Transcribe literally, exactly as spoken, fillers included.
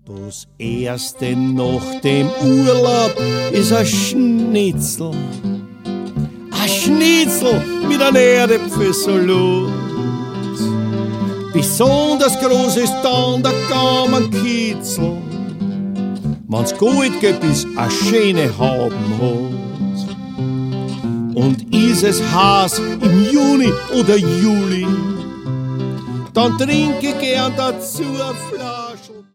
Das erste nach dem Urlaub ist ein Schnitzel. Ein Schnitzel mit einem Erdäpfelsalat. Besonders groß ist dann der Gaumenkitzel, wenn's gut geht, bis a schöne Hauben hat. Und ist es heiß im Juni oder Juli, dann trinke gern dazu ein Fleisch.